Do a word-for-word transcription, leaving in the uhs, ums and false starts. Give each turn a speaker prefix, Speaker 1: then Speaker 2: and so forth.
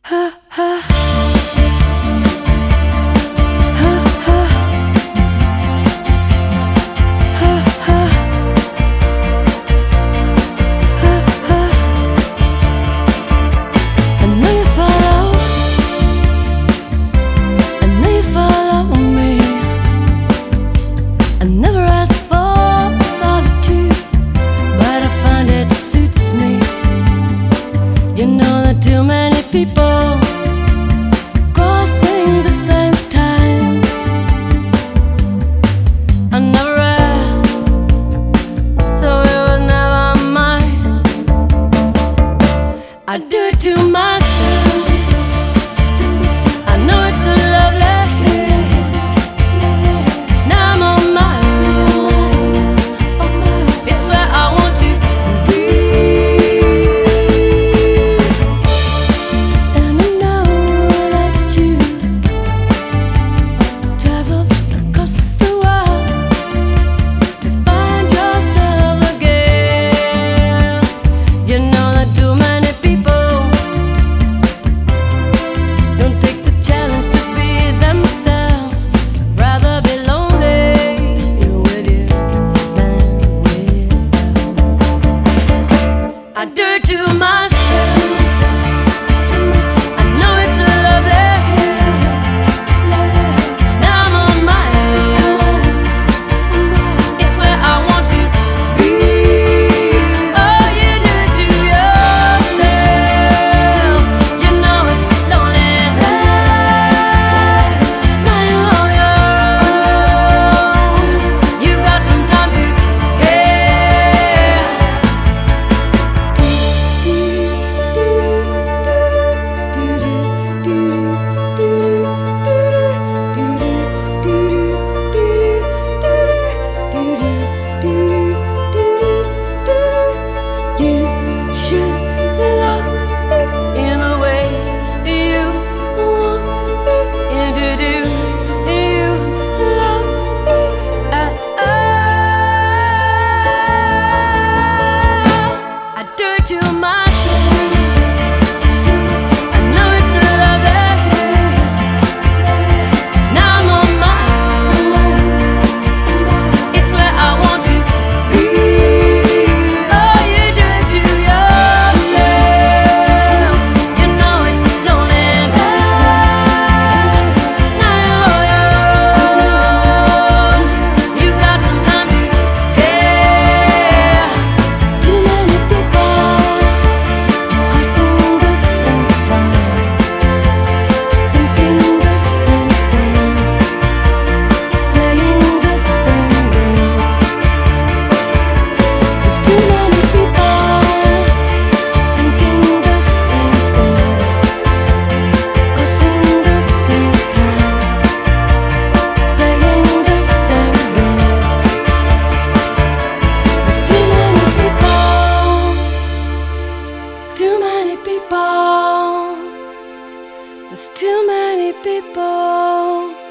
Speaker 1: Too many people crossing the same time. I never asked, so it was never mine. I do it to myself. I know it's so lovely. Now I'm on my own. It's where I want to I do it to myself. I know it's so lovely. Now I'm on my own. It's where I want to be. Oh, you do it to yourself. You know it's lonely. Now you're on your own. You got some time to care. To myself, I know it's so lovely. Now I'm on my own. It's where I want to be. Oh, you do it to yourself. You know it's lonely. Now you're on your own. You got some time to care. Too many people There's too many people.